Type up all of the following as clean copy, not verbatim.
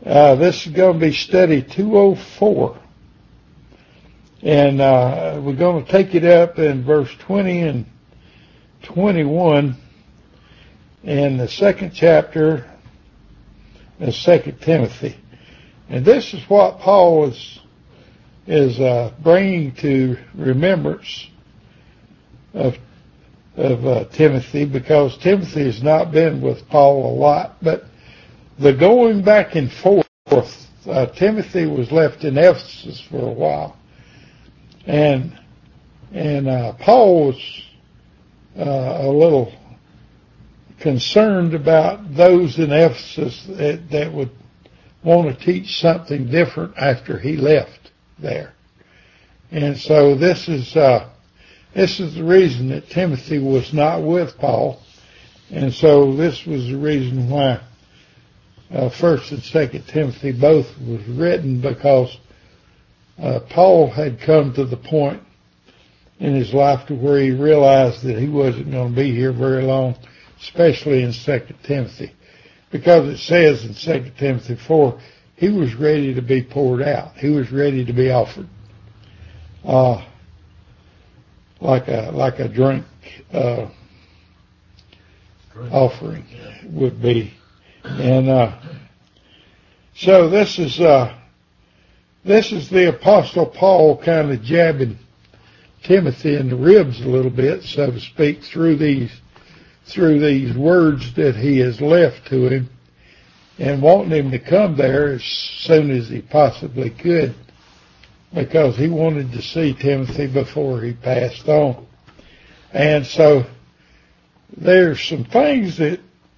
This is going to be study 204. And we're going to take it up in verse 20 and 21 in the second chapter of 2 Timothy. And this is what Paul is bringing to remembrance of Timothy, because Timothy has not been with Paul a lot, but the going back and forth, Timothy was left in Ephesus for a while, and Paul was a little concerned about those in Ephesus that would want to teach something different after he left there. And so this is the reason that Timothy was not with Paul. And so this was the reason why 1st and 2nd Timothy both was written, because Paul had come to the point in his life to where he realized that he wasn't going to be here very long, especially in 2nd Timothy. Because it says in 2 Timothy 4, he was ready to be poured out. He was ready to be offered. Like a drink offering would be. And so this is the Apostle Paul kind of jabbing Timothy in the ribs a little bit, so to speak, through these words that he has left to him, and wanting him to come there as soon as he possibly could, because he wanted to see Timothy before he passed on. And so there's some things that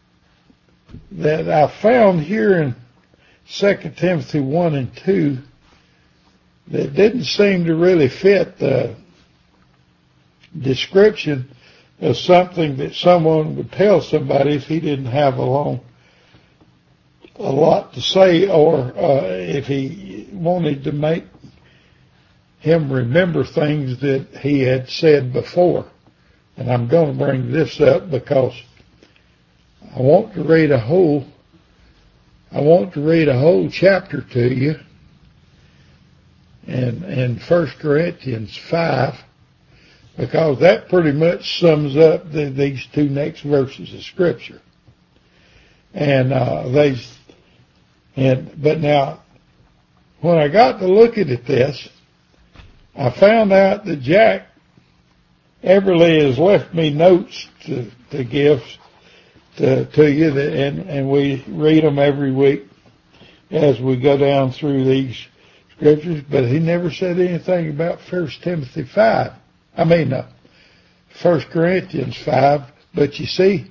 I found here in 2 Timothy 1 and 2 that didn't seem to really fit the description of something that someone would tell somebody if he didn't have a lot to say, or if he wanted to make him remember things that he had said before. And I'm going to bring this up because I want to read a whole chapter to you in 1 Corinthians 5, because that pretty much sums up these two next verses of Scripture. But now, when I got to looking at this, I found out that Jack Everly has left me notes to give to you, and we read them every week as we go down through these scriptures, but he never said anything about 1 Corinthians 5, but you see,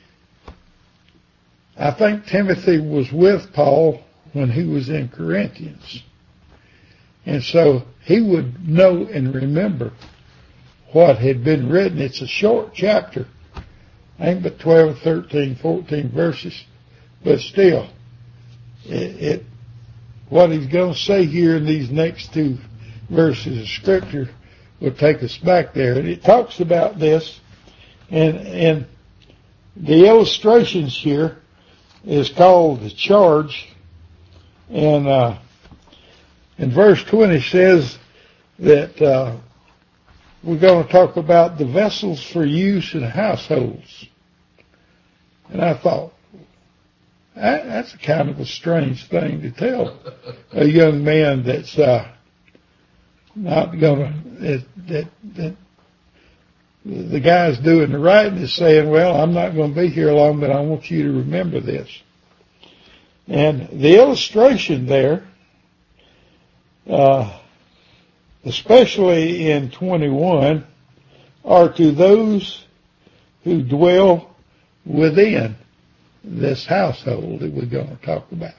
I think Timothy was with Paul when he was in Corinthians. And so he would know and remember what had been written. It's a short chapter, ain't but 12, 13, 14 verses, but still, what he's going to say here in these next two verses of Scripture will take us back there. And it talks about this, and the illustrations here is called the charge, and in verse 20 says that we're going to talk about the vessels for use in households. And I thought, that's kind of a strange thing to tell a young man that's not going to, that the guy's doing the writing is saying, well, I'm not going to be here long, but I want you to remember this. And the illustration there, especially in 21, are to those who dwell within this household that we're going to talk about.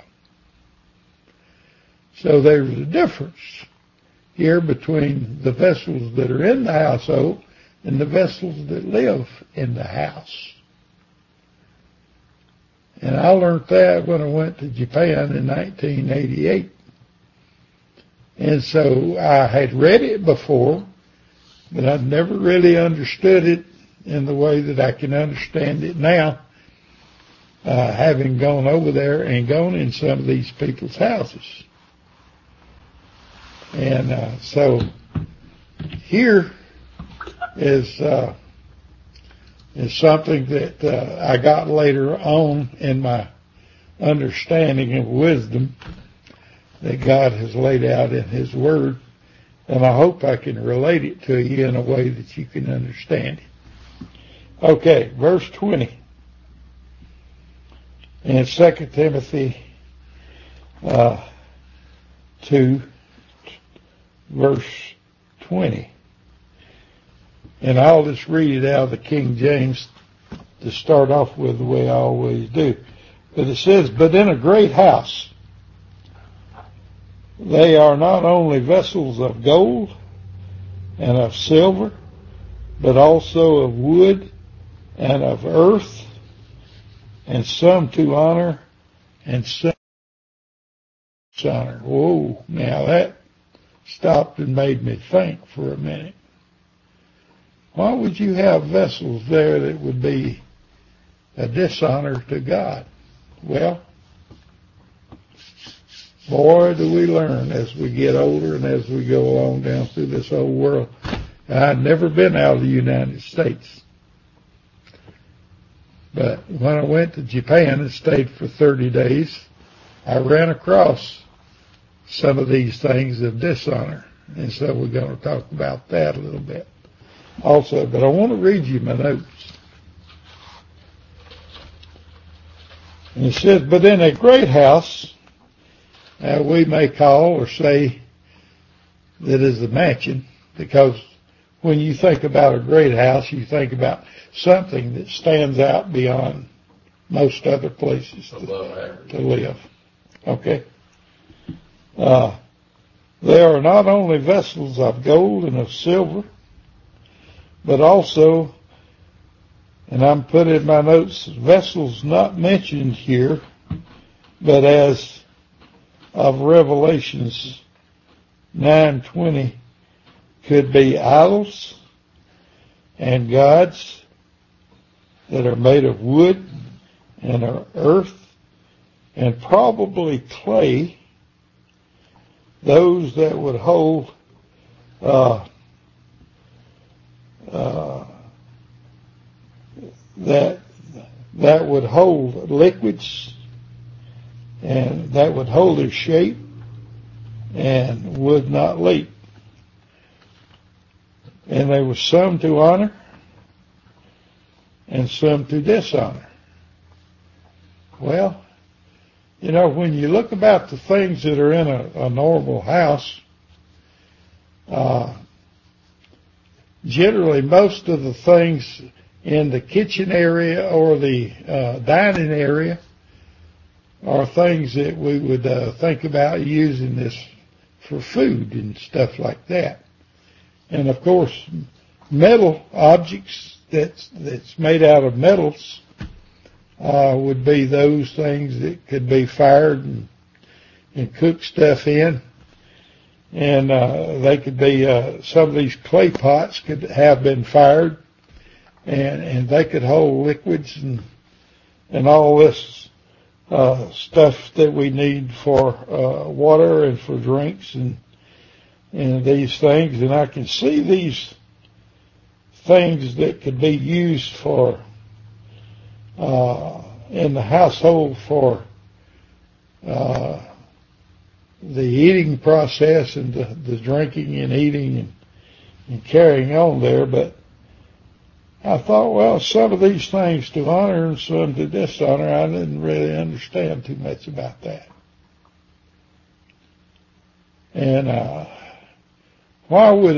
So there's a difference here between the vessels that are in the household and the vessels that live in the house. And I learned that when I went to Japan in 1988. And so I had read it before, but I'd never really understood it in the way that I can understand it now. having gone over there and gone in some of these people's houses. And so here is something that I got later on in my understanding of wisdom that God has laid out in His Word, and I hope I can relate it to you in a way that you can understand it. Okay, verse 20 in 2 Timothy 2, verse 20. And I'll just read it out of the King James to start off with, the way I always do. But it says, "But in a great house they are not only vessels of gold and of silver, but also of wood and of earth, and some to honor and some to dishonor." Whoa, now that stopped and made me think for a minute. Why would you have vessels there that would be a dishonor to God? Well, boy, do we learn as we get older and as we go along down through this whole world. I'd never been out of the United States. But when I went to Japan and stayed for 30 days, I ran across some of these things of dishonor. And so we're going to talk about that a little bit also. But I want to read you my notes. And it says, "But in a great house," we may call or say that is a mansion, because when you think about a great house, you think about something that stands out beyond most other places to live. Okay? They are not only vessels of gold and of silver, but also, and I'm putting in my notes, vessels not mentioned here, but as of Revelations 9:20, could be idols and gods that are made of wood and of earth and probably clay, those that would hold that would hold liquids, and that would hold their shape and would not leak. And there was some to honor and some to dishonor. Well, you know, when you look about the things that are in a normal house, generally most of the things in the kitchen area or the dining area are things that we would think about using this for food and stuff like that. And of course, metal objects that's made out of metals would be those things that could be fired and cook stuff in. And they could be, some of these clay pots could have been fired, and they could hold liquids and all this stuff that we need for water and for drinks and these things. And I can see these things that could be used for in the household for the eating process and the drinking and eating and carrying on there. But I thought, well, some of these things to honor and some to dishonor, I didn't really understand too much about that. And why would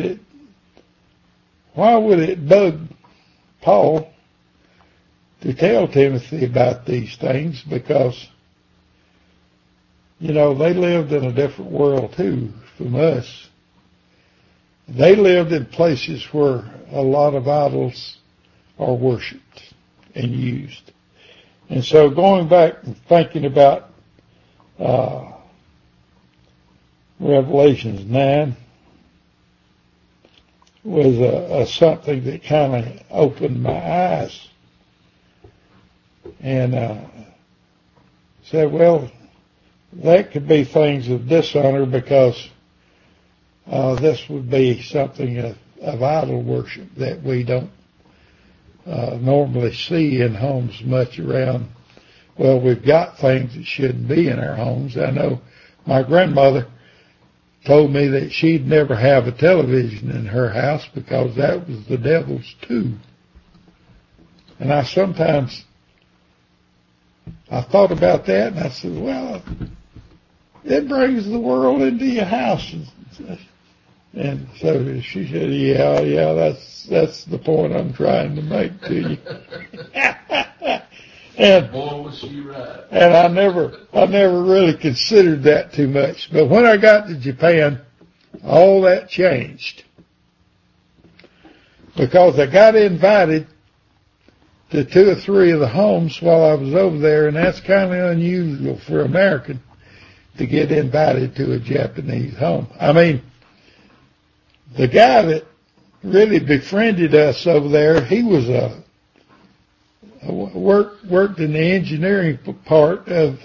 it bug Paul to tell Timothy about these things? Because, you know, they lived in a different world too from us. They lived in places where a lot of idols are worshipped and used. And so going back and thinking about Revelations 9 was something that kind of opened my eyes. And said, well, that could be things of dishonor because this would be something of idol worship that we don't normally see in homes much around. Well, we've got things that shouldn't be in our homes. I know my grandmother told me that she'd never have a television in her house because that was the devil's too. And I thought about that, and I said, well, it brings the world into your house. And so she said, yeah, that's the point I'm trying to make to you. And boy, was she right. And I never really considered that too much. But when I got to Japan, all that changed. Because I got invited to 2 or 3 of the homes while I was over there, and that's kind of unusual for an American to get invited to a Japanese home. I mean, the guy that really befriended us over there, he was worked in the engineering part of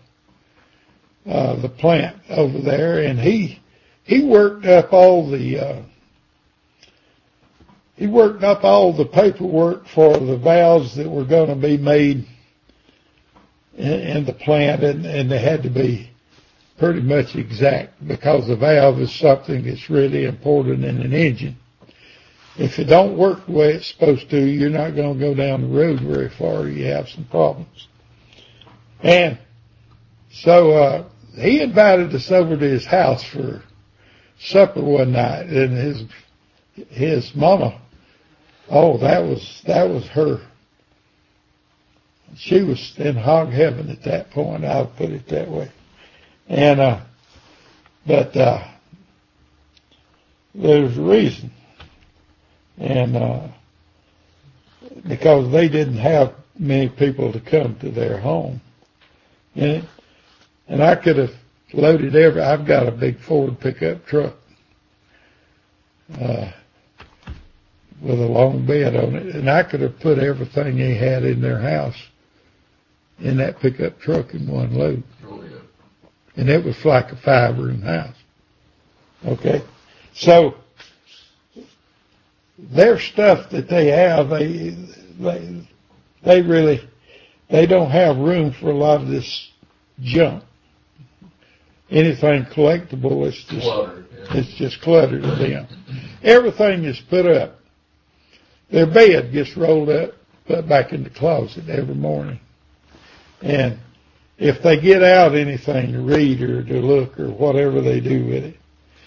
the plant over there, and he worked up all the paperwork for the valves that were going to be made in the plant, and they had to be pretty much exact because the valve is something that's really important in an engine. If it don't work the way it's supposed to, you're not going to go down the road very far. You have some problems. And so he invited us over to his house for supper one night, and his mama, that was her. She was in hog heaven at that point. I'll put it that way. And but there's a reason. And because they didn't have many people to come to their home. And I could have loaded I've got a big Ford pickup truck with a long bed on it, and I could have put everything they had in their house in that pickup truck in one load. Oh, yeah. And it was like a 5-room house. Okay? So their stuff that they have, they don't have room for a lot of this junk. Anything collectible, it's just cluttered to them. Everything is put up. Their bed gets rolled up, put back in the closet every morning. And if they get out anything to read or to look or whatever they do with it,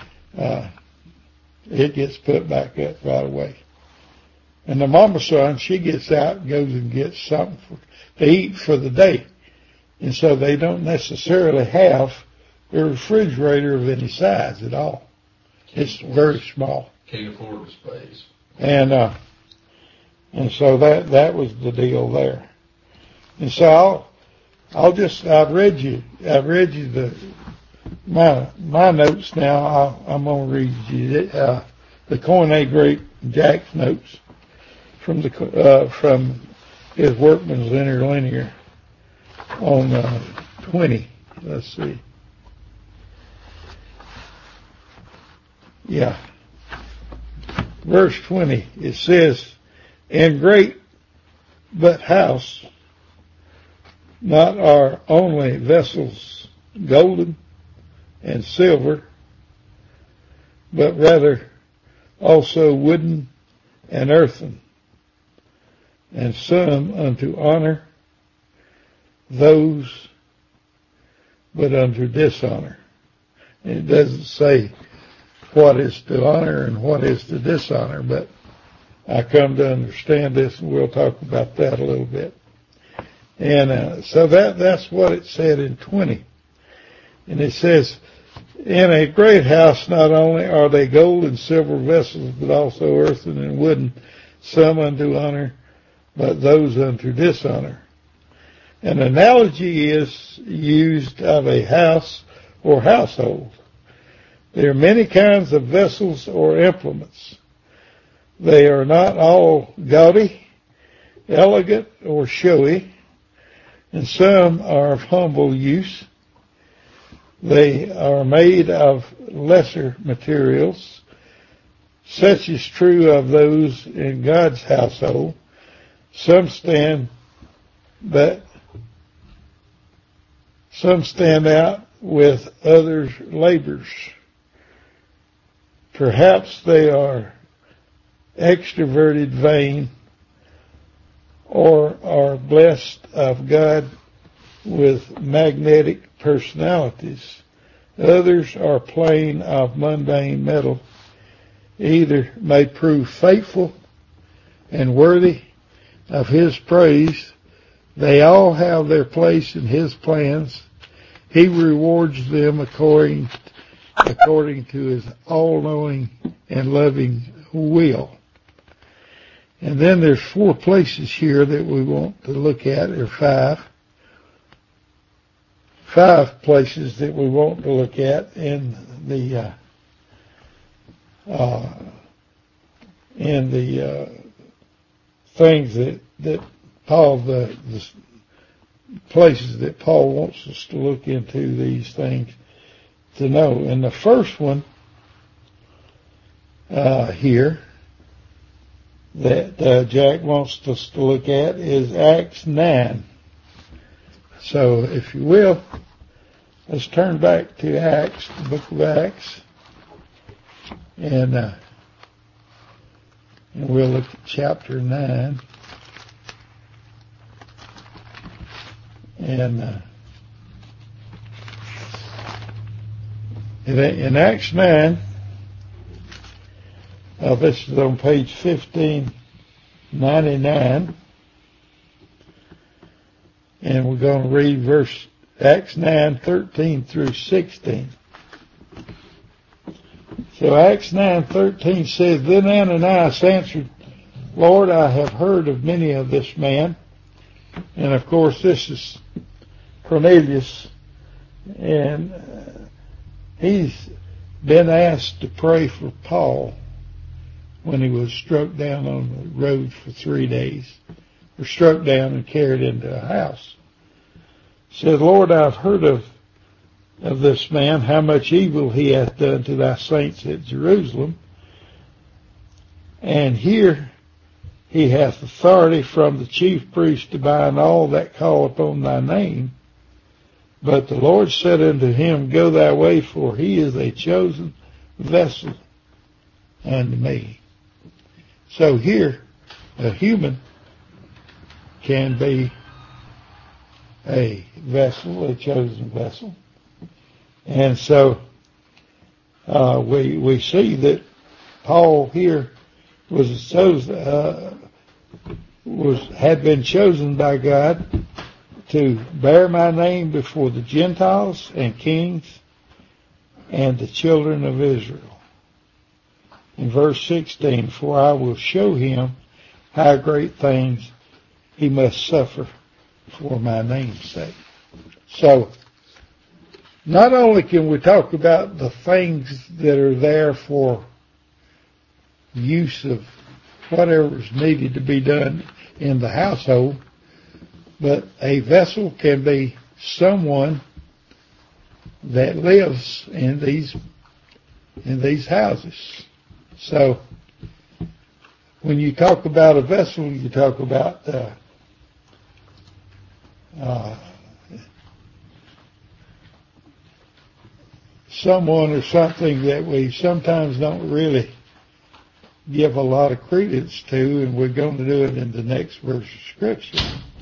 it gets put back up right away. And the mama son, she gets out and goes and gets something to eat for the day. And so they don't necessarily have a refrigerator of any size at all. It's very small. Can't afford the space. And so that was the deal there. And so I've read you my notes now. I'm going to read you the Koine Great Jack's notes from his Workman's Interlinear on 20. Let's see. Yeah. Verse 20, it says, "In great but house, not are only vessels golden and silver, but rather also wooden and earthen, and some unto honor, those but unto dishonor." And it doesn't say what is to honor and what is to dishonor, but I come to understand this, and we'll talk about that a little bit. And so that's what it said in 20. And it says, "In a great house not only are they gold and silver vessels, but also earthen and wooden, some unto honor, but those unto dishonor." An analogy is used of a house or household. There are many kinds of vessels or implements. They are not all gaudy, elegant, or showy, and some are of humble use. They are made of lesser materials. Such is true of those in God's household. Some stand out with others' labors. Perhaps they are extroverted, vain, or are blessed of God with magnetic personalities. Others are plain of mundane metal. Either may prove faithful and worthy of His praise. They all have their place in His plans. He rewards them according to His all-knowing and loving will. And then there's 4 places here that we want to look at, or 5. 5 places that we want to look at in the things that Paul, the places that Paul wants us to look into these things to know. And the first one here that Jack wants us to look at is Acts 9. So if you will, let's turn back to Acts, the book of Acts, and we'll look at chapter 9. And in Acts 9, this is on page 1599, and we're going to read Acts 9:13 through 16. So Acts 9:13 says, Then Ananias answered, Lord, I have heard of many of this man. And of course this is Cornelius, and he's been asked to pray for Paul when he was struck down on the road for 3 days, or struck down and carried into a house. Said, Lord, I've heard of this man, how much evil he hath done to thy saints at Jerusalem. And here he hath authority from the chief priest to bind all that call upon thy name. But the Lord said unto him, Go thy way, for he is a chosen vessel unto me. So here, a human can be a vessel, a chosen vessel. And so we see that Paul here had been chosen by God to bear my name before the Gentiles and kings and the children of Israel. In verse 16, For I will show him how great things he must suffer for my name's sake. So, not only can we talk about the things that are there for use of whatever's needed to be done in the household, but a vessel can be someone that lives in these houses. So when you talk about a vessel, you talk about someone or something that we sometimes don't really give a lot of credence to, and we're going to do it in the next verse of Scripture.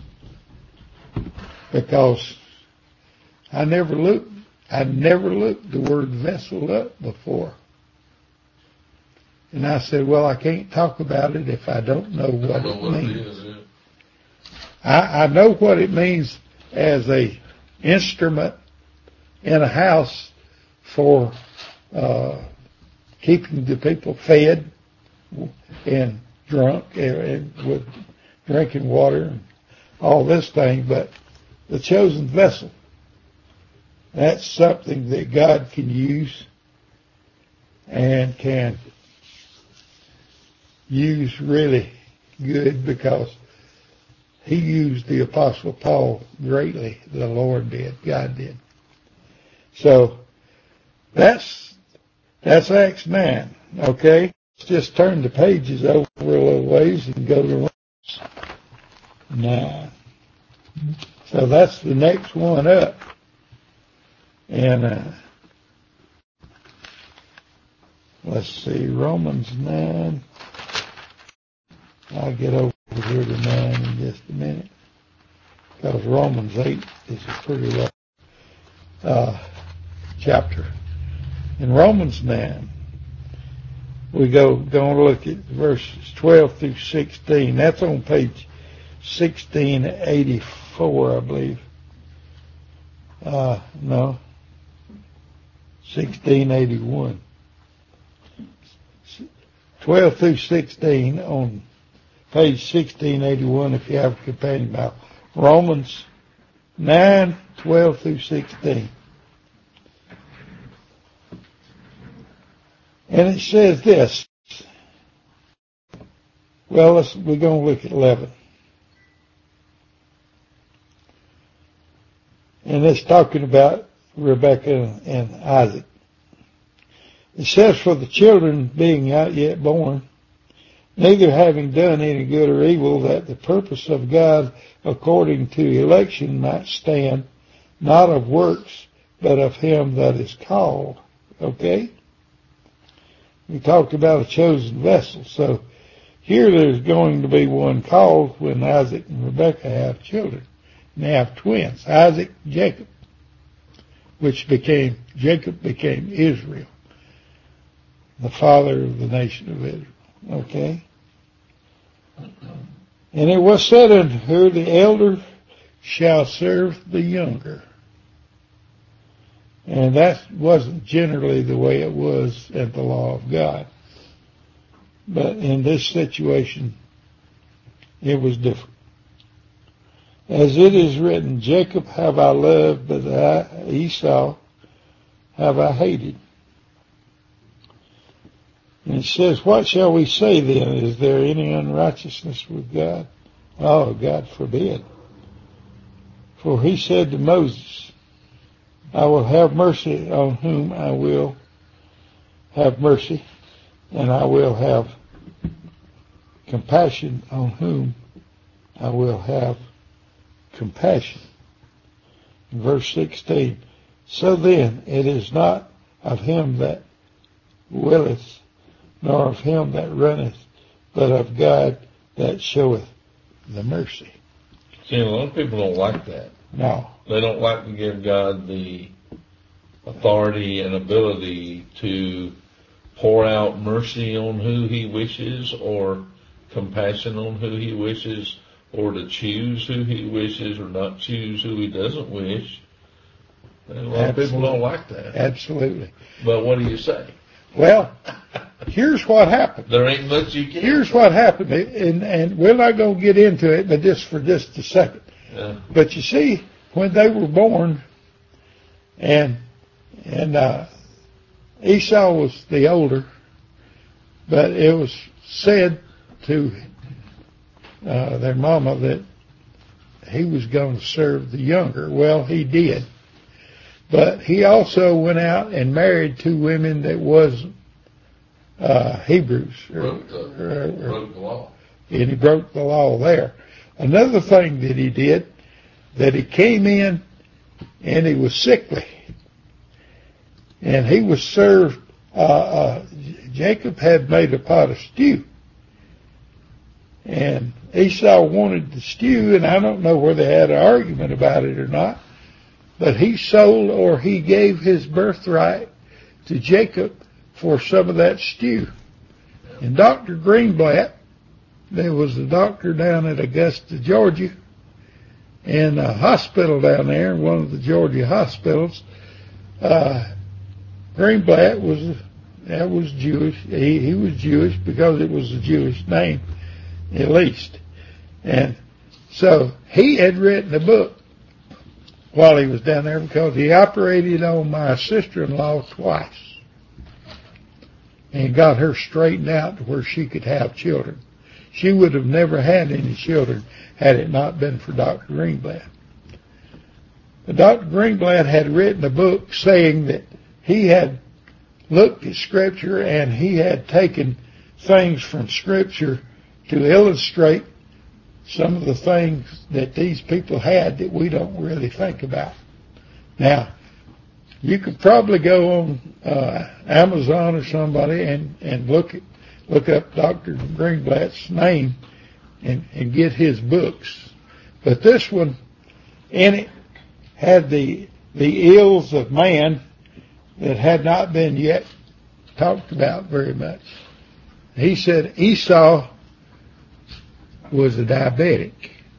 Because I never looked the word vessel up before. And I said, well, I can't talk about it if I don't know what it means. I know what it means as a instrument in a house for keeping the people fed and drunk and with drinking water and all this thing, but the chosen vessel, that's something that God can use and can use really good, because he used the Apostle Paul greatly. The Lord did. God did. So that's Acts 9. Okay? Let's just turn the pages over a little ways and go to Romans 9. So that's the next one up. And let's see, Romans 9. I'll get over here to 9 in just a minute. Because Romans 8 is a pretty rough chapter. In Romans 9, we going to look at verses 12 through 16. That's on page 1684, I believe. No, 1681. 12 through 16 on page 1681 if you have a companion Bible. Romans 9, 12 through 16. And it says this. Well, we're going to look at 11. And it's talking about Rebekah and Isaac. It says, for the children being not yet born, neither having done any good or evil, that the purpose of God according to election might stand, not of works, but of him that is called. Okay? We talked about a chosen vessel. So here there's going to be one called when Isaac and Rebekah have children. And they have twins, Isaac, Jacob, Jacob became Israel, the father of the nation of Israel. Okay? And it was said unto her, the elder shall serve the younger. And that wasn't generally the way it was at the law of God. But in this situation, it was different. As it is written, Jacob have I loved, but Esau have I hated. And it says, what shall we say then? Is there any unrighteousness with God? Oh, God forbid. For he said to Moses, I will have mercy on whom I will have mercy, and I will have compassion on whom I will have compassion. In verse 16, so then it is not of him that willeth, nor of him that runneth, but of God that showeth the mercy. See, a lot of people don't like that. No. They don't like to give God the authority and ability to pour out mercy on who he wishes, or compassion on who he wishes, or to choose who he wishes or not choose who he doesn't wish. And a lot of people don't like that. Absolutely. But what do you say? Well, here's what happened. There ain't much you can. Here's what happened, and we're not going to get into it, but just for just a second. Yeah. But you see, when they were born, and Esau was the older, but it was said to their mama that he was going to serve the younger. Well, he did. But he also went out and married two women that wasn't Hebrews. Broke the law. And he broke the law there. Another thing that he did, that he came in and he was sickly. And he was served, Jacob had made a pot of stew. And Esau wanted the stew, and I don't know whether they had an argument about it or not, but he sold, or he gave his birthright to Jacob for some of that stew. And Dr. Greenblatt, there was a doctor down at Augusta, Georgia, and a hospital down there, one of the Georgia hospitals. Greenblatt was Jewish. He was Jewish because it was a Jewish name, at least. And so he had written a book while he was down there, because he operated on my sister-in-law twice and got her straightened out to where she could have children. She would have never had any children had it not been for Dr. Greenblatt. But Dr. Greenblatt had written a book saying that he had looked at Scripture and he had taken things from Scripture to illustrate some of the things that these people had that we don't really think about. Now, you could probably go on Amazon or somebody and look up Dr. Greenblatt's name and get his books. But this one in it had the ills of man that had not been yet talked about very much. He said Esau was a diabetic,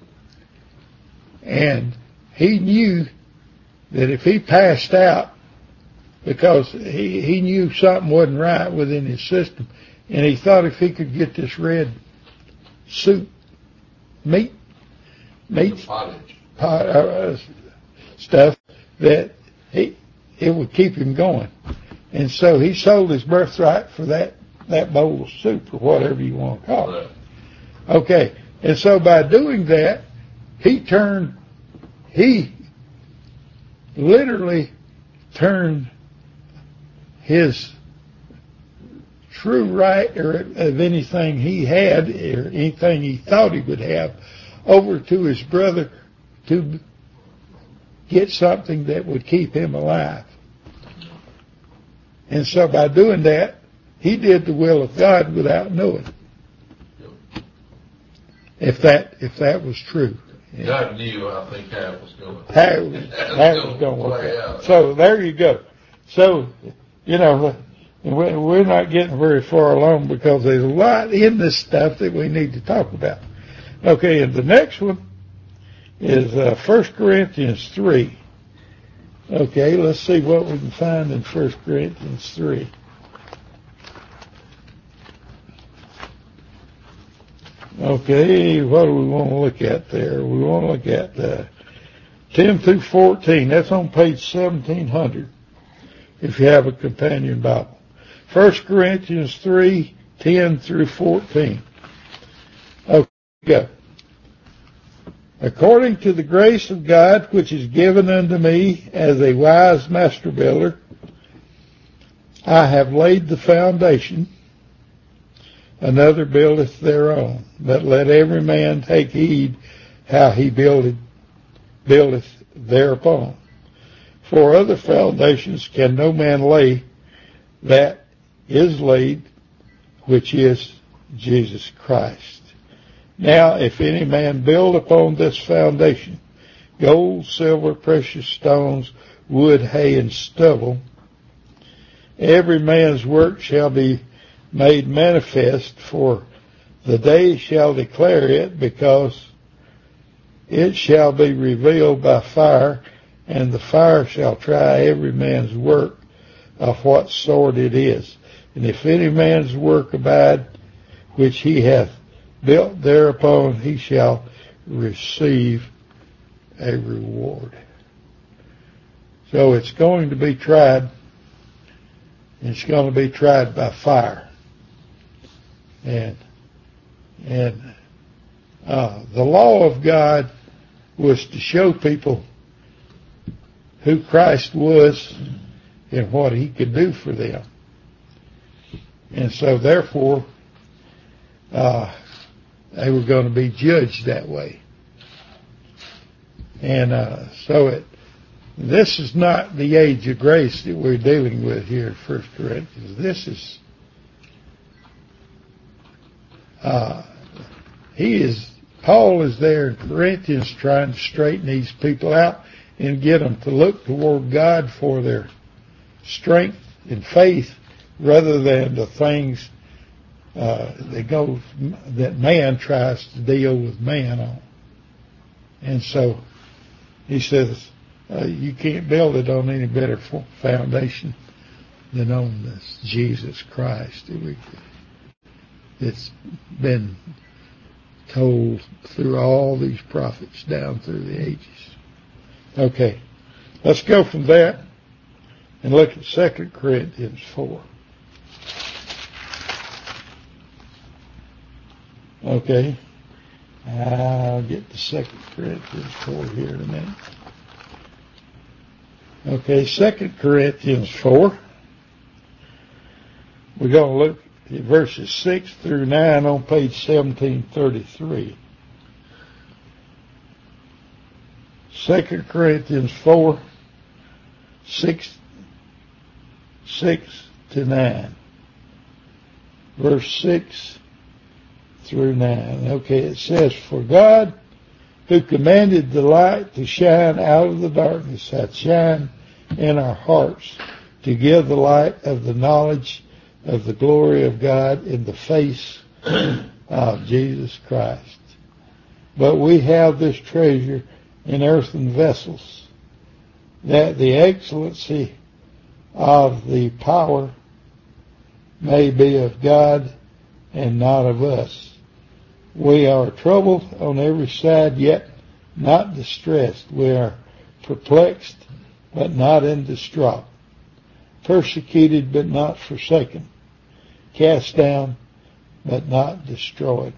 and he knew that if he passed out, because he knew something wasn't right within his system, and he thought if he could get this red soup, meat stuff, that it would keep him going. And so he sold his birthright for that bowl of soup, or whatever you want to call it. Okay, and so by doing that, he literally turned his true right of anything he had, or anything he thought he would have, over to his brother to get something that would keep him alive. And so by doing that, he did the will of God without knowing. If that was true. God knew, I think, how it was going. How it was going to work out. So there you go. So, we're not getting very far along because there's a lot in this stuff that we need to talk about. Okay, and the next one is 1 Corinthians 3. Okay, let's see what we can find in 1 Corinthians 3. Okay, what do we want to look at there? We want to look at 10 through 14. That's on page 1700 if you have a companion Bible. 1 Corinthians 3, 10 through 14. Okay, go. According to the grace of God which is given unto me as a wise master builder, I have laid the foundation, another buildeth thereon. But let every man take heed how he buildeth thereupon. For other foundations can no man lay that is laid, which is Jesus Christ. Now, if any man build upon this foundation, gold, silver, precious stones, wood, hay, and stubble, every man's work shall be made manifest, for the day shall declare it, because it shall be revealed by fire, and the fire shall try every man's work of what sort it is. And if any man's work abide, which he hath built thereupon, he shall receive a reward. So it's going to be tried. It's going to be tried by fire. And the law of God was to show people who Christ was and what he could do for them. And so therefore, they were going to be judged that way. And this is not the age of grace that we're dealing with here in 1 Corinthians. This is, Paul is there in Corinthians trying to straighten these people out and get them to look toward God for their strength and faith rather than the things that man tries to deal with man on. And so he says, you can't build it on any better foundation than on this Jesus Christ. It's been told through all these prophets down through the ages. Okay, let's go from that and look at 2 Corinthians 4. Okay. I'll get to 2 Corinthians 4 here in a minute. Okay, 2 Corinthians 4. We're going to look at verses 6 through 9 on page 1733. 2 Corinthians 4, 6 to 9. Verse 6 through 9. Okay, it says, For God, who commanded the light to shine out of the darkness, hath shined in our hearts to give the light of the knowledge of the glory of God in the face of Jesus Christ. But we have this treasure in earthen vessels, that the excellency of the power may be of God and not of us. We are troubled on every side, yet not distressed. We are perplexed, but not in distraught. Persecuted, but not forsaken. Cast down, but not destroyed.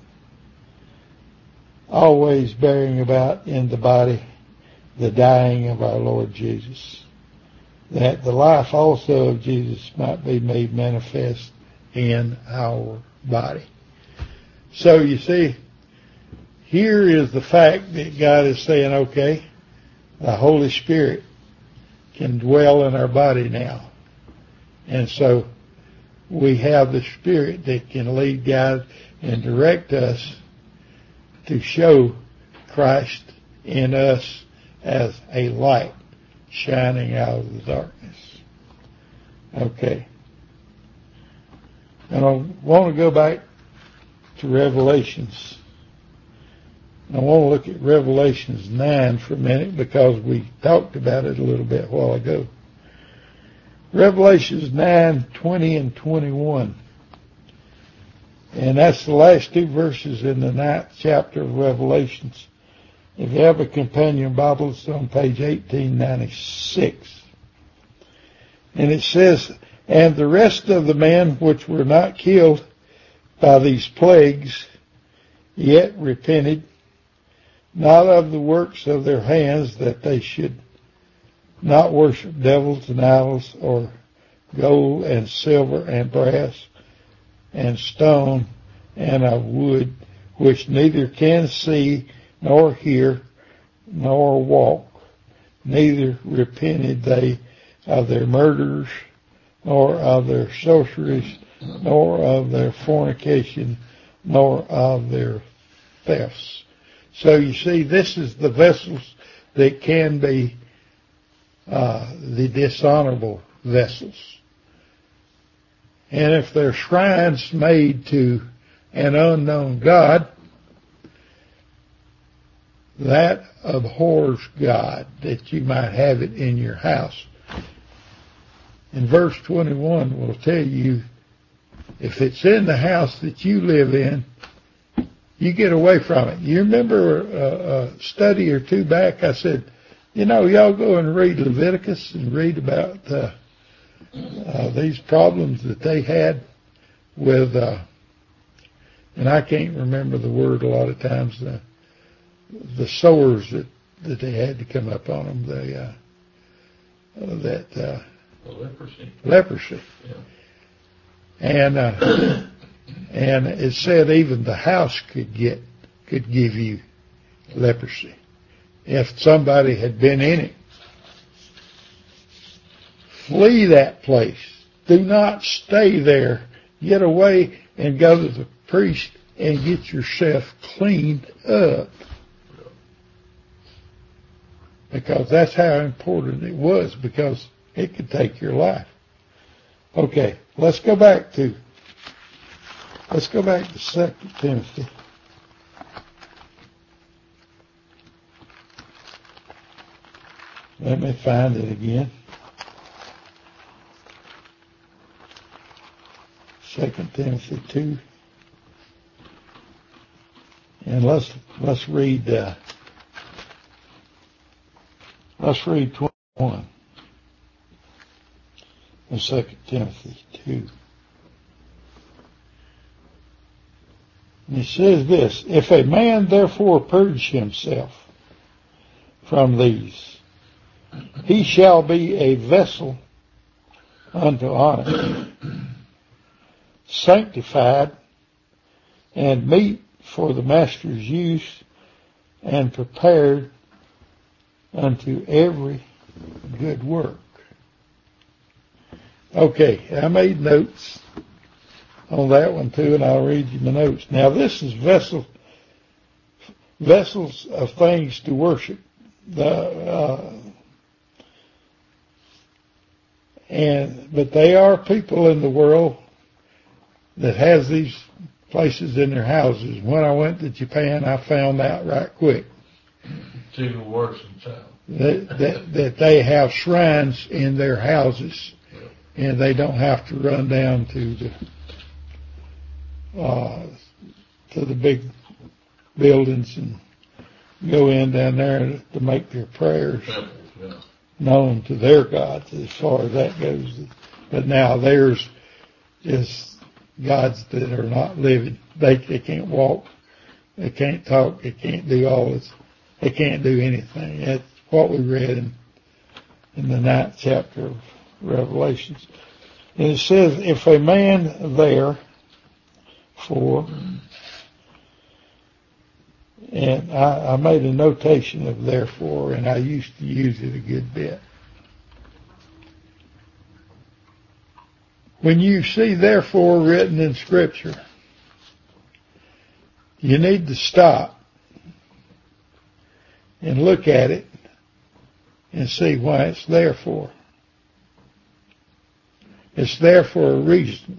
Always bearing about in the body the dying of our Lord Jesus, that the life also of Jesus might be made manifest in our body. So you see, here is the fact that God is saying, okay, the Holy Spirit can dwell in our body now. And so we have the Spirit that can lead, guide, and direct us to show Christ in us as a light shining out of the darkness. Okay. And I want to go back to Revelations. I want to look at Revelations 9 for a minute because we talked about it a little bit a while ago. Revelations 9, 20 and 21. And that's the last two verses in the 9th chapter of Revelations. If you have a companion Bible, it's on page 1896. And it says, And the rest of the men which were not killed by these plagues, yet repented, not of the works of their hands, that they should not worship devils and idols, or gold and silver and brass and stone and of wood, which neither can see nor hear nor walk. Neither repented they of their murders, nor of their sorceries, nor of their fornication, nor of their thefts. So you see, this is the vessels that can be the dishonorable vessels. And if they're shrines made to an unknown God, that abhors God, that you might have it in your house. And verse 21 will tell you, if it's in the house that you live in, you get away from it. You remember a study or two back, I said, y'all go and read Leviticus and read about these problems that they had with, and I can't remember the word a lot of times, the sores that they had to come up on them, the leprosy. Leprosy. Yeah. And it said even the house could give you leprosy if somebody had been in it. Flee that place. Do not stay there. Get away and go to the priest and get yourself cleaned up. Because that's how important it was, because it could take your life. Okay, let's go back to 2 Timothy. Let me find it again. 2 Timothy 2. And let's read 21 of 2 Timothy 2. And it says this, if a man therefore purge himself from these, he shall be a vessel unto honor, sanctified and meet for the master's use, and prepared unto every good work. Okay, I made notes on that one too, and I'll read you my notes. Now this is vessels of things to worship. But they are people in the world that has these places in their houses. When I went to Japan, I found out right quick. To worship child. That they have shrines in their houses, and they don't have to run down to the big buildings and go in down there to make their prayers known to their gods, as far as that goes. But now theirs is gods that are not living. They can't walk, they can't talk, they can't do all this. They can't do anything. That's what we read in the 9th chapter of Revelations. And it says, if a man therefore, and I made a notation of therefore, and I used to use it a good bit. When you see therefore written in Scripture, you need to stop and look at it and see why it's there for. It's there for a reason.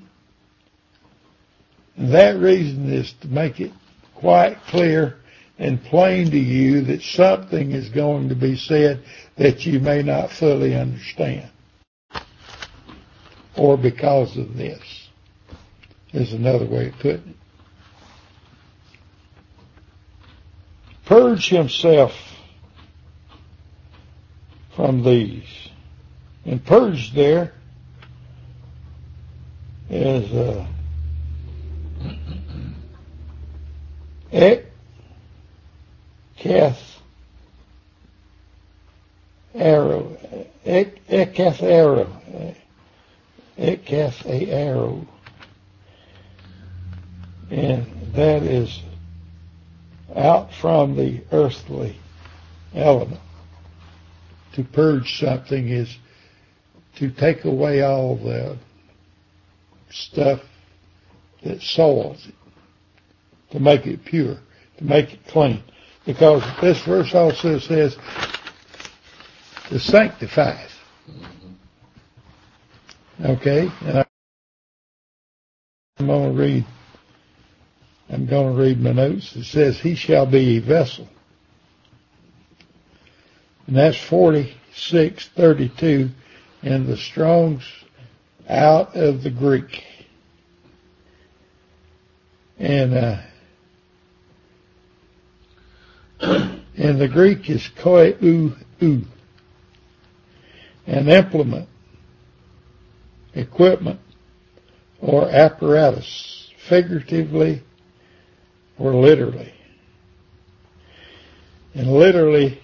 And that reason is to make it quite clear and plain to you that something is going to be said that you may not fully understand. Or because of this, is another way of putting it. Purge himself from these. And purge there is ekathaero, and that is out from the earthly element. To purge something is to take away all the stuff that soils it, to make it pure, to make it clean. Because this verse also says to sanctify it. Okay? And I'm going to read my notes. It says, he shall be a vessel. And that's 46:32 in the Strong's out of the Greek. And in the Greek is koiou, an implement, equipment, or apparatus, figuratively or literally. And literally,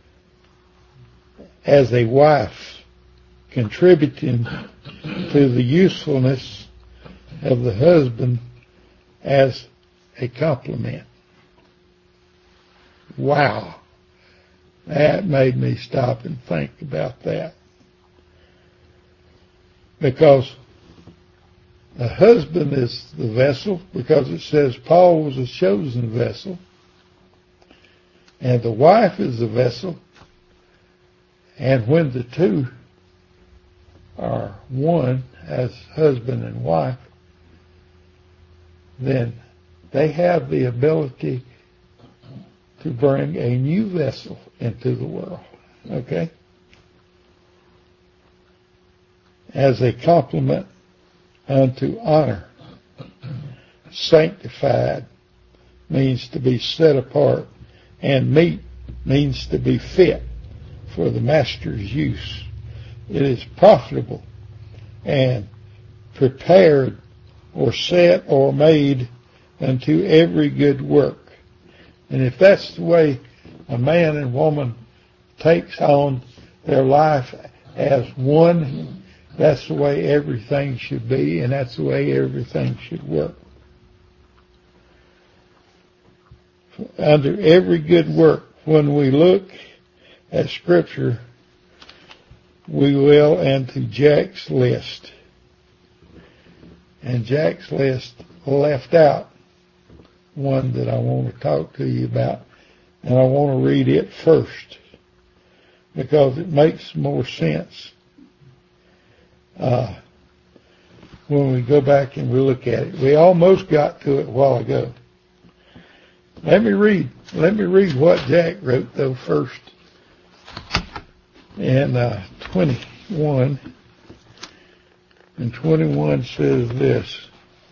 as a wife, contributing to the usefulness of the husband as a complement. Wow. That made me stop and think about that. Because the husband is the vessel, because it says Paul was a chosen vessel, and the wife is the vessel, and when the two are one as husband and wife, then they have the ability to bring a new vessel into the world. Okay? As a complement unto honor. Sanctified means to be set apart, and meet means to be fit for the master's use. It is profitable and prepared or set or made unto every good work. And if that's the way a man and woman takes on their life as one, that's the way everything should be, and that's the way everything should work. Under every good work, when we look at Scripture, we will into Jack's list. And Jack's list left out one that I want to talk to you about, and I want to read it first because it makes more sense when we go back and we look at it. We almost got to it a while ago. Let me read what Jack wrote though first. In 21, and 21 says this: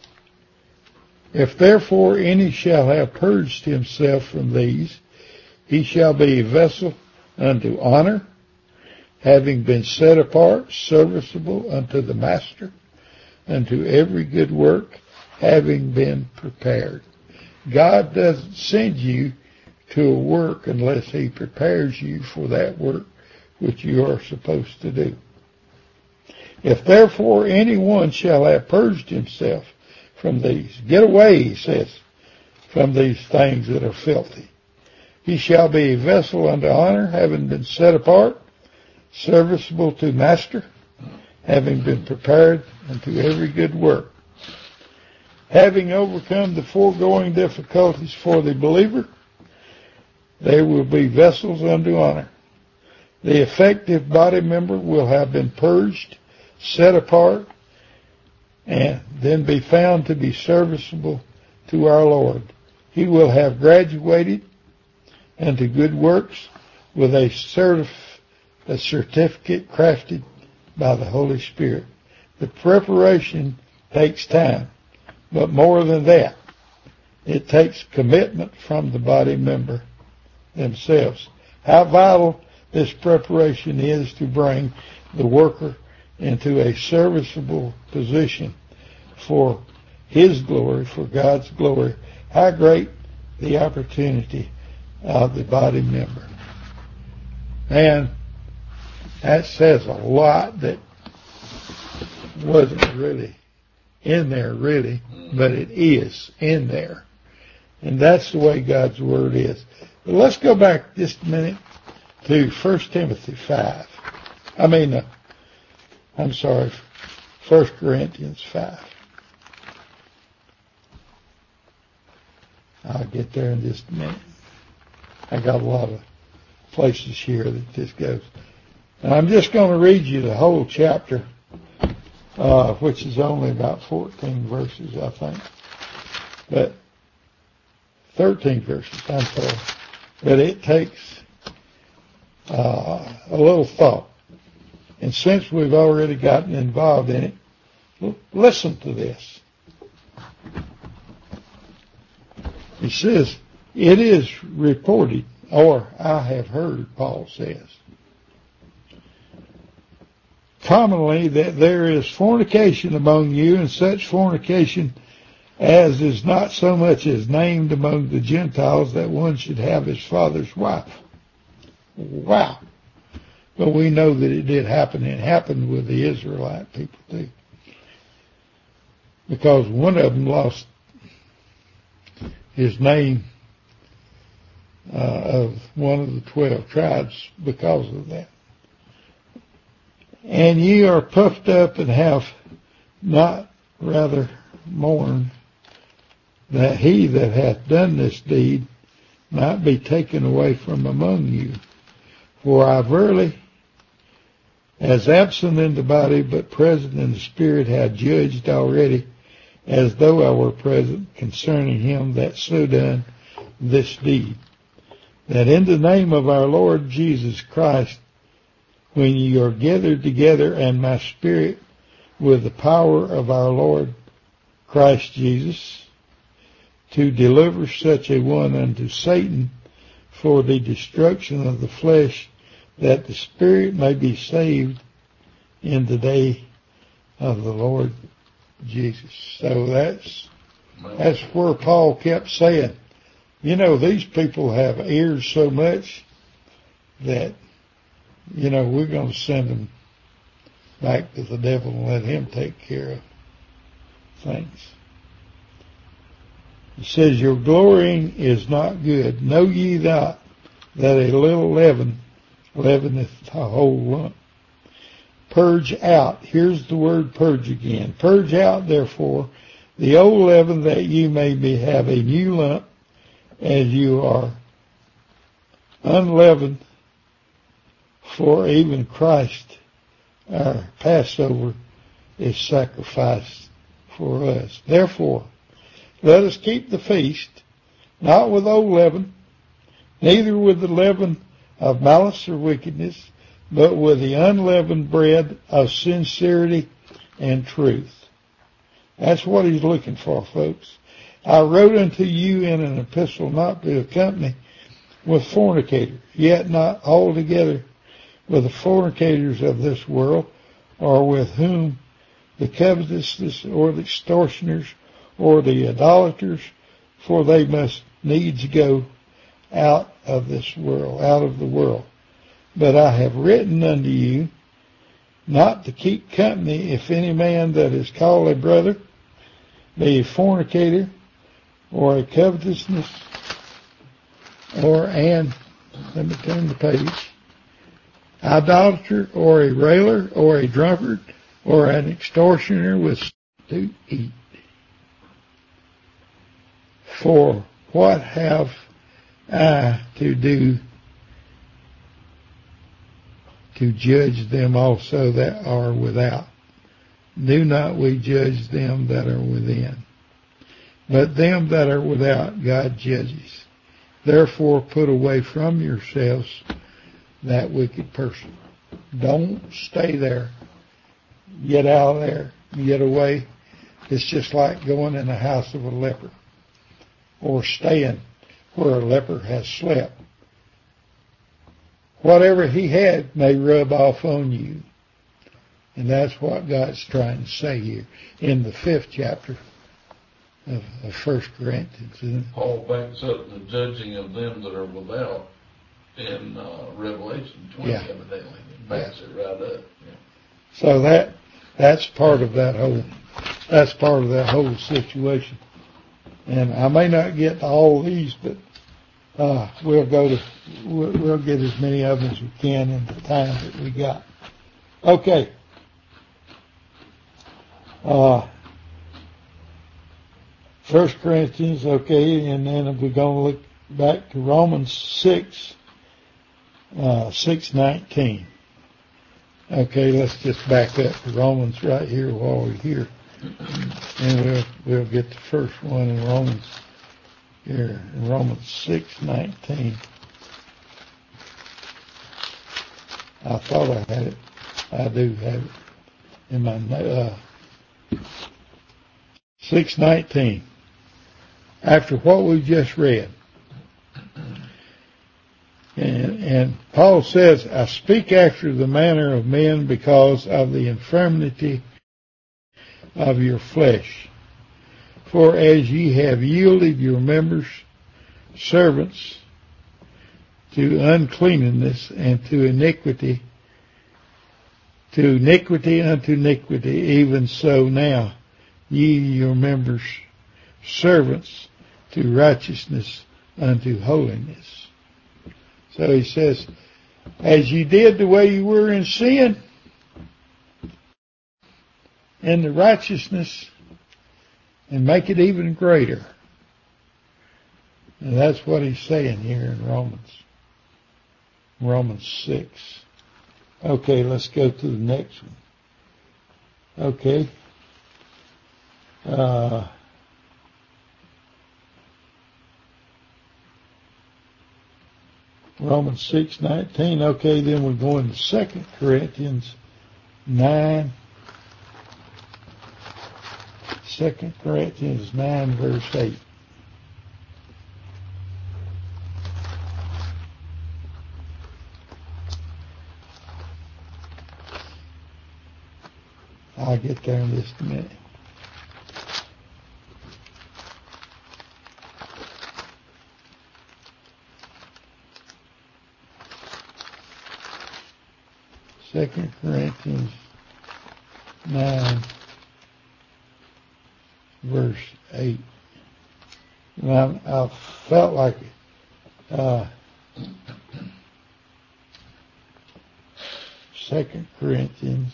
If therefore any shall have purged himself from these, he shall be a vessel unto honor, having been set apart, serviceable unto the master, unto every good work, having been prepared. God doesn't send you to a work unless He prepares you for that work which you are supposed to do. If therefore anyone shall have purged himself from these, get away, he says, from these things that are filthy. He shall be a vessel unto honor, having been set apart, serviceable to master, having been prepared unto every good work. Having overcome the foregoing difficulties for the believer, they will be vessels unto honor. The effective body member will have been purged, set apart, and then be found to be serviceable to our Lord. He will have graduated into good works with a certificate crafted by the Holy Spirit. The preparation takes time, but more than that, it takes commitment from the body member themselves. How vital this preparation is to bring the worker into a serviceable position for His glory, for God's glory. How great the opportunity of the body member. And that says a lot that wasn't really in there, really, but it is in there. And that's the way God's Word is. But let's go back just a minute to 1 Timothy 5. 1 Corinthians 5. I'll get there in just a minute. I got a lot of places here that this goes. And I'm just going to read you the whole chapter, which is only about 14 verses, I think. But 13 verses, I'm sorry. But it takes a little thought. And since we've already gotten involved in it, listen to this. He says, it is reported, or I have heard, Paul says, commonly that there is fornication among you, and such fornication as is not so much as named among the Gentiles, that one should have his father's wife. Wow. But we know that it did happen. It happened with the Israelite people too. Because one of them lost his name of one of the 12 tribes because of that. And ye are puffed up and have not rather mourned that he that hath done this deed might be taken away from among you. For I verily, as absent in the body, but present in the spirit, have judged already, as though I were present, concerning him that so done this deed, that in the name of our Lord Jesus Christ, when ye are gathered together, and my spirit with the power of our Lord Christ Jesus, to deliver such a one unto Satan for the destruction of the flesh, that the spirit may be saved in the day of the Lord Jesus. So that's That's where Paul kept saying, you know, these people have erred so much that, you know, we're going to send them back to the devil and let him take care of things. He says, your glorying is not good. Know ye not that a little leaven leaveneth the whole lump? Purge out. Here's the word purge again. Purge out, therefore, the old leaven, that you may have a new lump, as you are unleavened. For even Christ, our Passover, is sacrificed for us. Therefore, let us keep the feast, not with old leaven, neither with the leaven of malice or wickedness, but with the unleavened bread of sincerity and truth. That's what he's looking for, folks. I wrote unto you in an epistle not to accompany with fornicators, yet not altogether with the fornicators of this world, or with whom the covetousness, or the extortioners, or the idolaters, for they must needs go out of this world, out of the world. But I have written unto you not to keep company if any man that is called a brother be a fornicator, or a covetousness, or let me turn the page, idolater, or a railer, or a drunkard, or an extortioner with to eat. For what have I to do to judge them also that are without? Do not we judge them that are within? But them that are without God judges. Therefore put away from yourselves that wicked person. Don't stay there. Get out of there. Get away. It's just like going in the house of a leper, or staying where a leper has slept. Whatever he had may rub off on you. And that's what God's trying to say here in the 5th chapter of 1 Corinthians. Paul backs up the judging of them that are without in Revelation 20, evidently. It backs it right up. Yeah. So that's part of that whole situation. And I may not get to all of these, but we'll get as many of them as we can in the time that we got. Okay. 1 Corinthians, okay, and then we're going to look back to Romans 6:19. Okay, let's just back up to Romans right here while we're here. And we'll get the first one in Romans here, in Romans 6:19. I thought I had it. I do have it in my 6:19. After what we just read. And Paul says, I speak after the manner of men because of the infirmity of your flesh. For as ye have yielded your members servants to uncleanness and to iniquity unto iniquity, even so now ye your members servants to righteousness unto holiness. So he says, as you did the way you were in sin, and the righteousness, and make it even greater. And that's what he's saying here in Romans 6. Okay, let's go to the next one. Okay. Romans 6:19. Okay, then we're going to 2 Corinthians 9. 2 Corinthians 9, verse 8. I'll get there in just a minute. 2 Corinthians 9, verse 8. And I felt like 2 Corinthians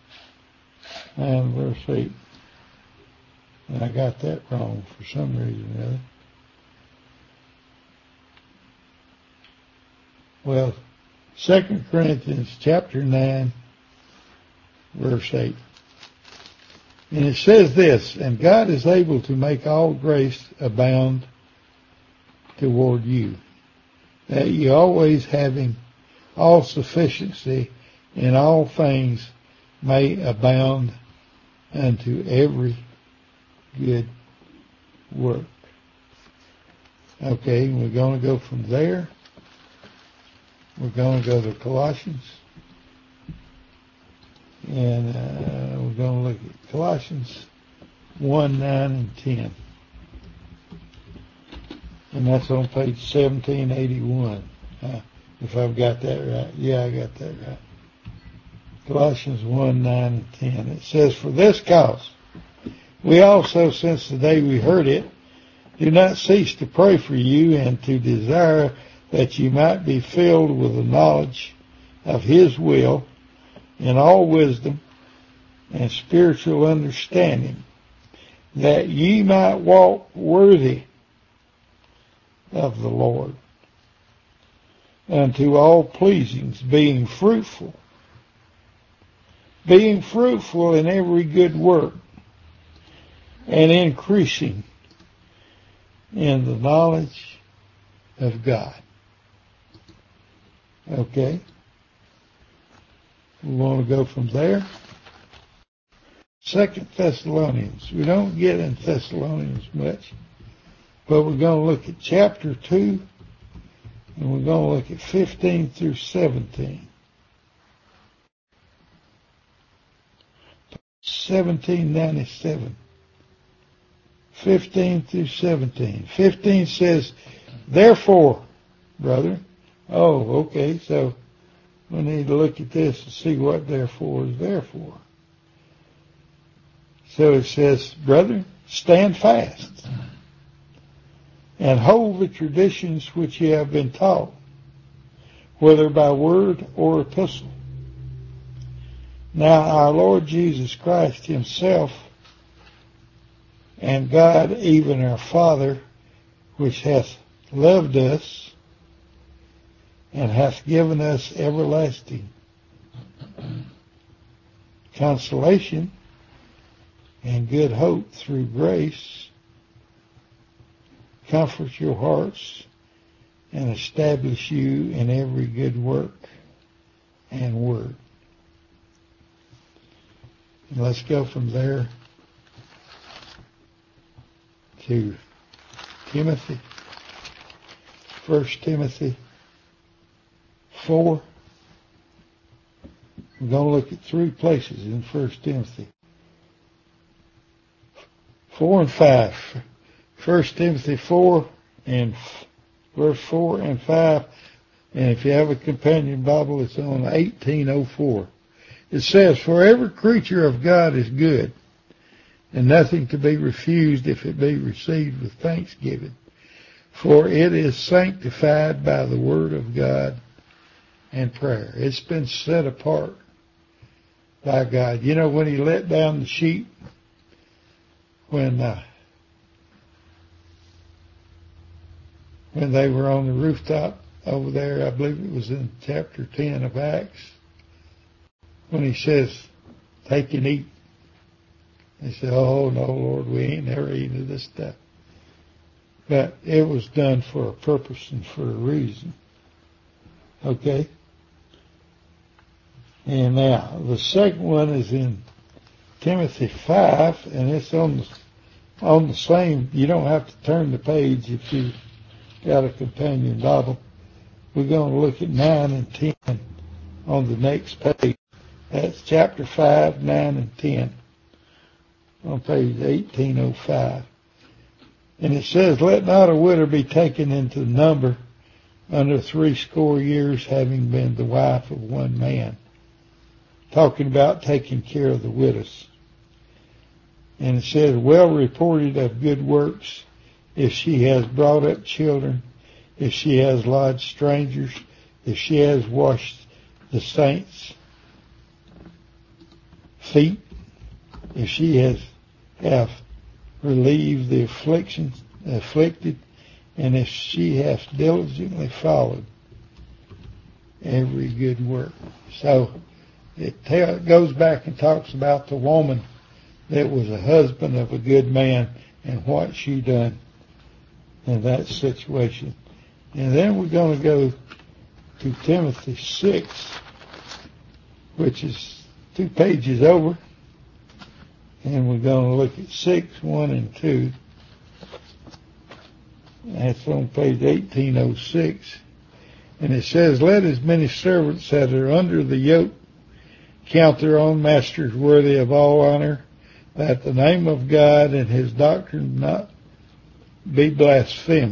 9, verse 8. And I got that wrong for some reason or other. Well, 2 Corinthians chapter 9, verse 8. And it says this, and God is able to make all grace abound toward you, that you always having all sufficiency in all things may abound unto every good work. Okay, we're going to go from there. We're going to go to Colossians. And we're going to look at Colossians 1, 9, and 10. And that's on page 1781. If I've got that right. Yeah, I got that right. Colossians 1, 9, and 10. It says, for this cause, we also, since the day we heard it, do not cease to pray for you and to desire that you might be filled with the knowledge of His will in all wisdom and spiritual understanding, that ye might walk worthy of the Lord, unto all pleasings, being fruitful in every good work, and increasing in the knowledge of God. Okay. We want to go from there. 2 Thessalonians. We don't get in Thessalonians much, but we're going to look at chapter 2, and we're going to look at 15 through 17. 1797. 15 through 17. 15 says, therefore, brother. Oh, okay, so we need to look at this and see what therefore is there for. So it says, brethren, stand fast and hold the traditions which ye have been taught, whether by word or epistle. Now our Lord Jesus Christ Himself and God, even our Father, which hath loved us and hath given us everlasting consolation and good hope through grace, comfort your hearts and establish you in every good work and word. And let's go from there to Timothy. 1 Timothy 4. We're going to look at 3 places in 1 Timothy. 4 and 5. 1 Timothy 4 and verse 4 and 5. And if you have a companion Bible, it's on 1804. It says, for every creature of God is good, and nothing to be refused if it be received with thanksgiving. For it is sanctified by the word of God and prayer. It's been set apart by God. You know, when He let down the sheep, when they were on the rooftop over there, I believe it was in chapter 10 of Acts, when He says, take and eat. They said, oh, no, Lord, we ain't never eaten this stuff. But it was done for a purpose and for a reason. Okay? And now, the second one is in Timothy 5, and it's on the same. You don't have to turn the page if you've got a companion Bible. We're going to look at 9 and 10 on the next page. That's chapter 5, 9, and 10 on page 1805. And it says, let not a widow be taken into number under 80 years, having been the wife of one man. talking about taking care of the widows. And it says, well reported of good works, if she has brought up children, if she has lodged strangers, if she has washed the saints' feet, if she has relieved the afflicted, and if she hath diligently followed every good work. So it goes back and talks about the woman that was a husband of a good man and what she done in that situation. And then we're going to go to Timothy 6, which is 2 pages over. And we're going to look at 6, 1, and 2. That's on page 1806. And it says, let as many servants that are under the yoke count their own masters worthy of all honor, that the name of God and his doctrine not be blasphemed.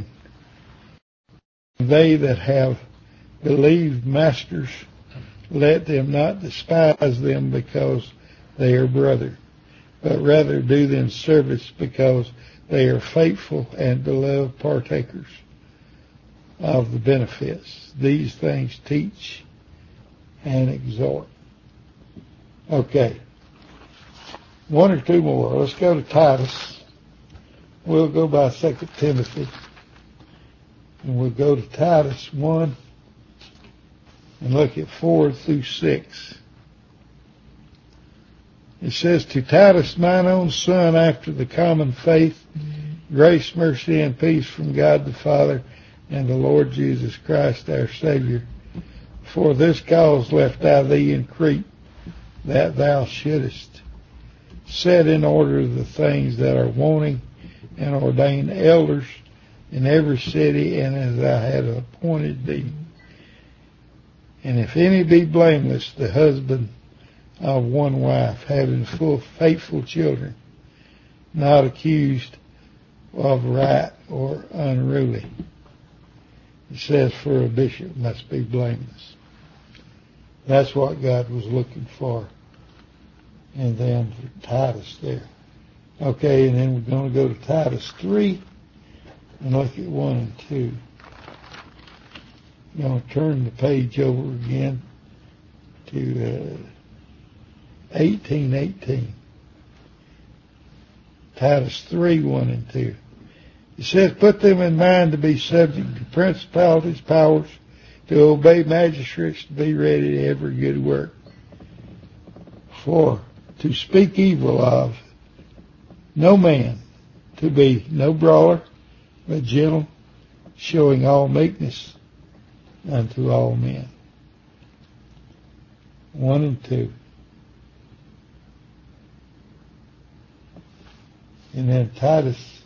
They that have believed masters, let them not despise them because they are brethren, but rather do them service because they are faithful and beloved partakers of the benefits. These things teach and exhort. Okay. 1 or 2 more. Let's go to Titus. We'll go by 2 Timothy. And we'll go to Titus 1 and look at 4 through 6. It says, to Titus, mine own son, after the common faith, grace, mercy, and peace from God the Father and the Lord Jesus Christ our Savior. For this cause left I thee in Crete, that thou shouldest set in order the things that are wanting, and ordain elders in every city, and as I had appointed thee. And if any be blameless, the husband of one wife, having full faithful children, not accused of right or unruly. It says for a bishop must be blameless. That's what God was looking for. And then for Titus there. Okay, and then we're going to go to Titus 3 and look at 1 and 2. I'm going to turn the page over again to 18:18. Titus 3, 1 and 2. It says, put them in mind to be subject to principalities, powers, to obey magistrates, to be ready to every good work. For to speak evil of no man, to be no brawler, but gentle, showing all meekness unto all men. 1 and 2. And then Titus,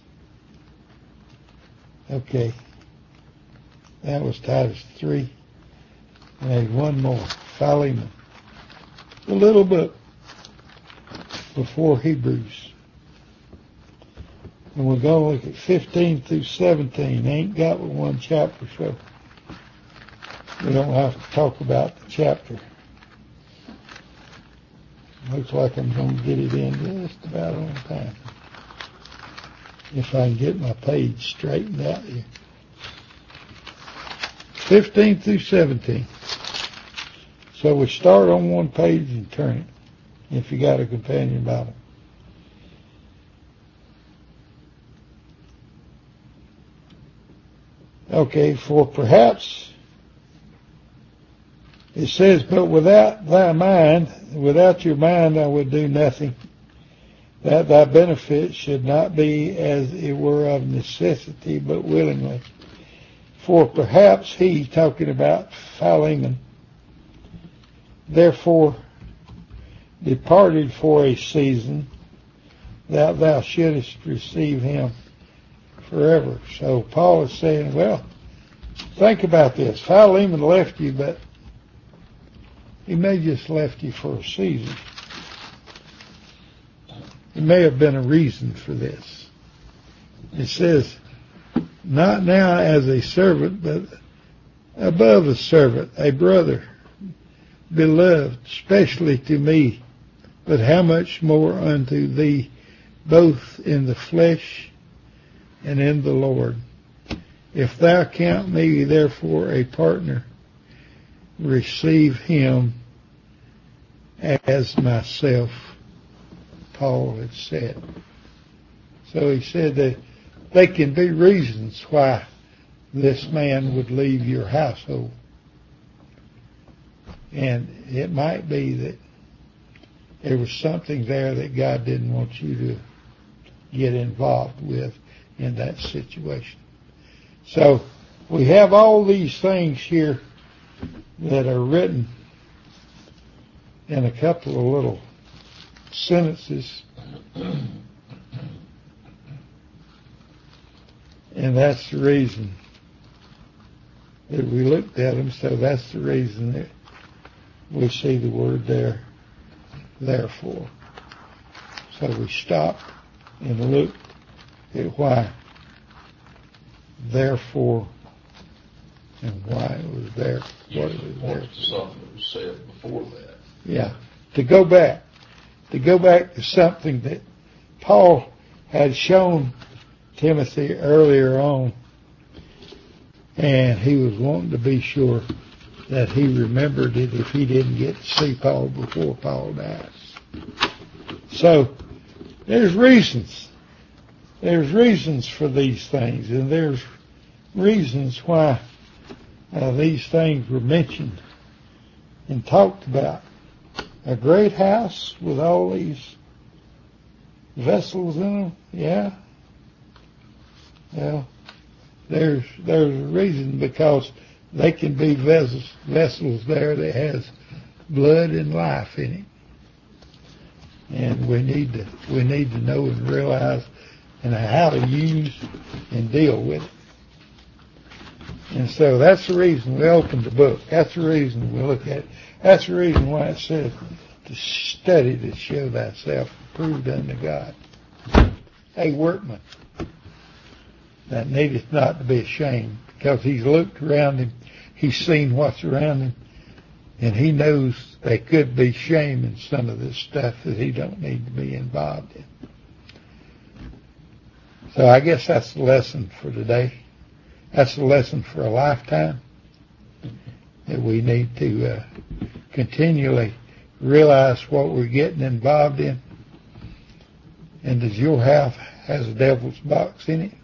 okay, that was Titus 3. And there's one more, Philemon. A little book before Hebrews. And we're going to look at 15 through 17. They ain't got but one chapter, so we don't have to talk about the chapter. Looks like I'm going to get it in just about on time. If I can get my page straightened out here. 15 through 17. So we start on one page and turn it, if you got a companion Bible. Okay, for perhaps, it says, but without thy mind, without your mind I would do nothing, that thy benefit should not be as it were of necessity, but willingly. For perhaps he, talking about Philemon, therefore departed for a season, that thou shouldest receive him forever. So Paul is saying, well, think about this. Philemon left you, but he may just left you for a season. There may have been a reason for this. It says, not now as a servant, but above a servant, a brother, beloved, especially to me, but how much more unto thee, both in the flesh and in the Lord. If thou count me therefore a partner, receive him as myself, Paul had said. So he said that there can be reasons why this man would leave your household. And it might be that there was something there that God didn't want you to get involved with in that situation. So we have all these things here that are written in a couple of little sentences. And that's the reason that we looked at them. So that's the reason that we see the word there, therefore. So we stopped and looked at why therefore and why it was there. What it was there for. Something that was said before that. Yeah. To go back to something that Paul had shown Timothy earlier on, and he was wanting to be sure that he remembered it if he didn't get to see Paul before Paul dies. So there's reasons. There's reasons for these things, and there's reasons why these things were mentioned and talked about. A great house with all these vessels in them, yeah. Well, there's a reason, because they can be vessels there that has blood and life in it. And we need to know and realize and how to use and deal with it. And so that's the reason we open the book. That's the reason we look at it. That's the reason why it says to study to show thyself approved unto God. A workman that needeth not to be ashamed, because he's looked around him, he's seen what's around him, and he knows there could be shame in some of this stuff that he don't need to be involved in. So I guess that's the lesson for today. That's the lesson for a lifetime, that we need to continually realize what we're getting involved in. And does your house has a devil's box in it?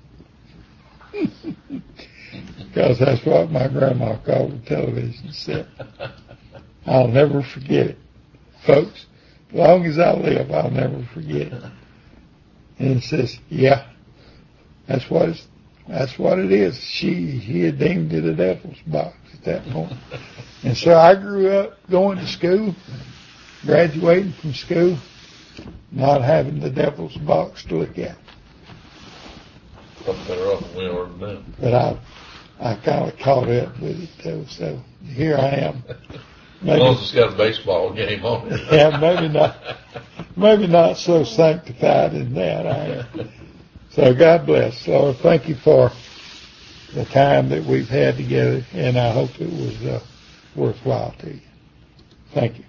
Because that's what my grandma called the television set. I'll never forget it. Folks, as long as I live, I'll never forget it. And it says, yeah, that's what it is. He had deemed it a devil's box at that point. And so I grew up going to school, graduating from school, not having the devil's box to look at. Better off than we are now. But I kind of caught up with it though, so here I am. Maybe, as long as it's got a baseball game on it. Yeah, maybe not so sanctified in that I am. So God bless. Lord, thank you for the time that we've had together, and I hope it was worthwhile to you. Thank you.